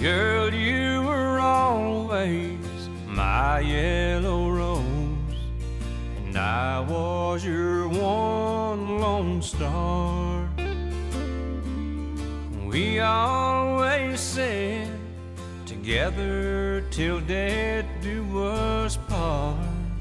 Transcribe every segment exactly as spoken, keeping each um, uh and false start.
Girl, you were always my yellow rose, and I was your one lone star. We always said together till death do us part.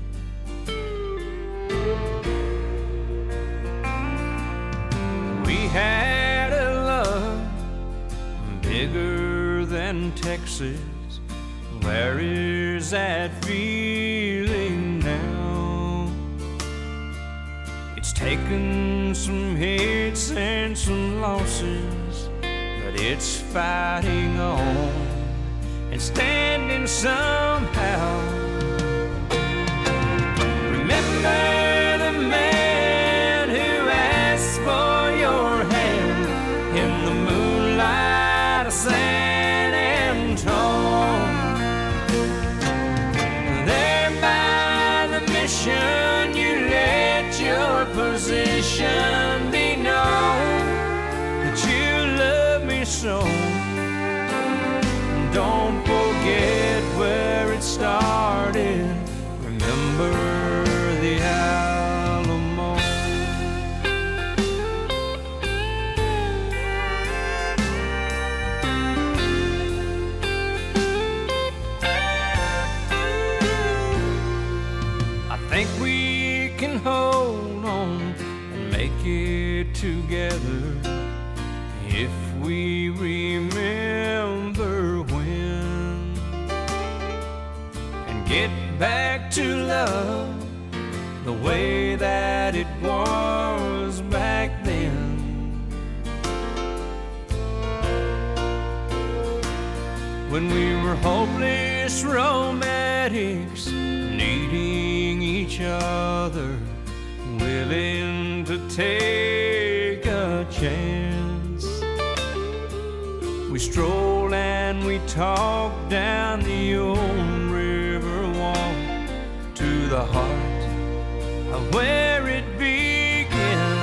We had a love bigger than Texas. Where is that feeling now? It's taken some hits and some losses, but it's fighting on and standing somehow. Remember the man who asked for your hand in the moonlight of San Antone? There by the mission, you let your position be known, that you love me so. Don't forget where it started. Remember the Alamo. I think we can hold on and make it together if we remember when, and get back to love the way that it was back then. When we were hopeless romantics, needing each other, willing to take a chance. We strolled and we talked down the old river walk to the heart of where it began.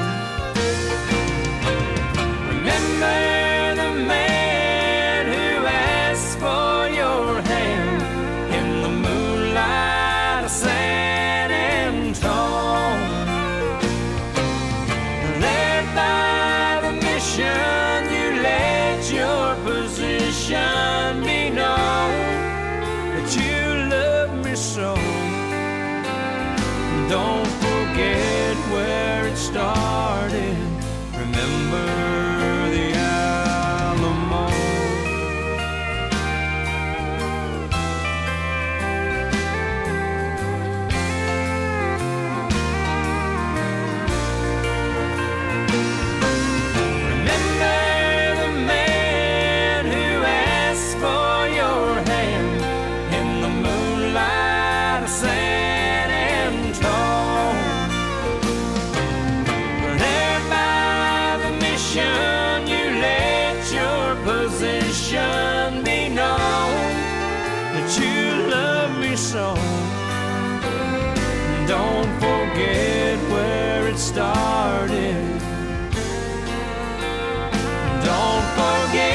Remember the man who asked for your hand in the moonlight of San Antone? Led by the mission, you let your position be known, that you love me so. Don't forget where it started. Remember the Alamo. Remember the man who asked for your hand in the moonlight of San Antone? There by the mission, you let your position be known, that you love me so. Don't forget where it started. Don't forget